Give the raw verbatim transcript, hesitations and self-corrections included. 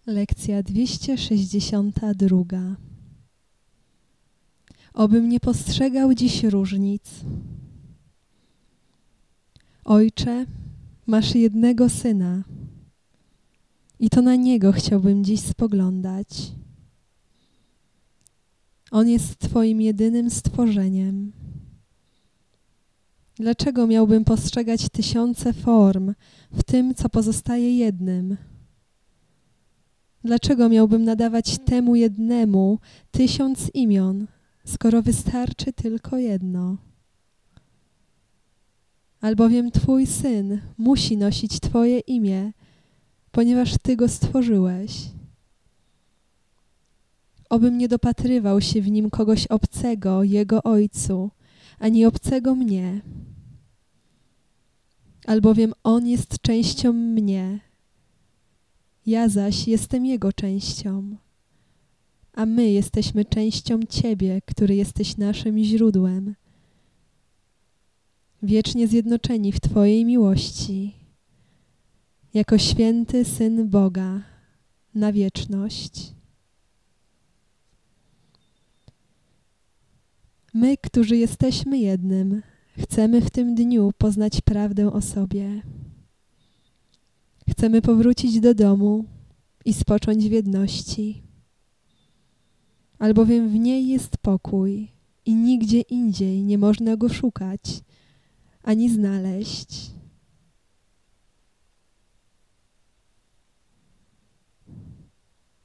Lekcja dwieście sześćdziesiąta dwa. Obym nie postrzegał dziś różnic. Ojcze, masz jednego Syna i to na Niego chciałbym dziś spoglądać. On jest Twoim jedynym stworzeniem. Dlaczego miałbym postrzegać tysiące form w tym, co pozostaje jednym? Dlaczego miałbym nadawać temu jednemu tysiąc imion, skoro wystarczy tylko jedno? Albowiem Twój Syn musi nosić Twoje imię, ponieważ Ty Go stworzyłeś. Obym nie dopatrywał się w Nim kogoś obcego Jego Ojcu, ani obcego mnie. Albowiem On jest częścią mnie, ja zaś jestem Jego częścią, a my jesteśmy częścią Ciebie, który jesteś naszym źródłem, wiecznie zjednoczeni w Twojej miłości, jako święty Syn Boga na wieczność. My, którzy jesteśmy jednym, chcemy w tym dniu poznać prawdę o sobie. Chcemy powrócić do domu i spocząć w jedności, albowiem w niej jest pokój i nigdzie indziej nie można go szukać ani znaleźć.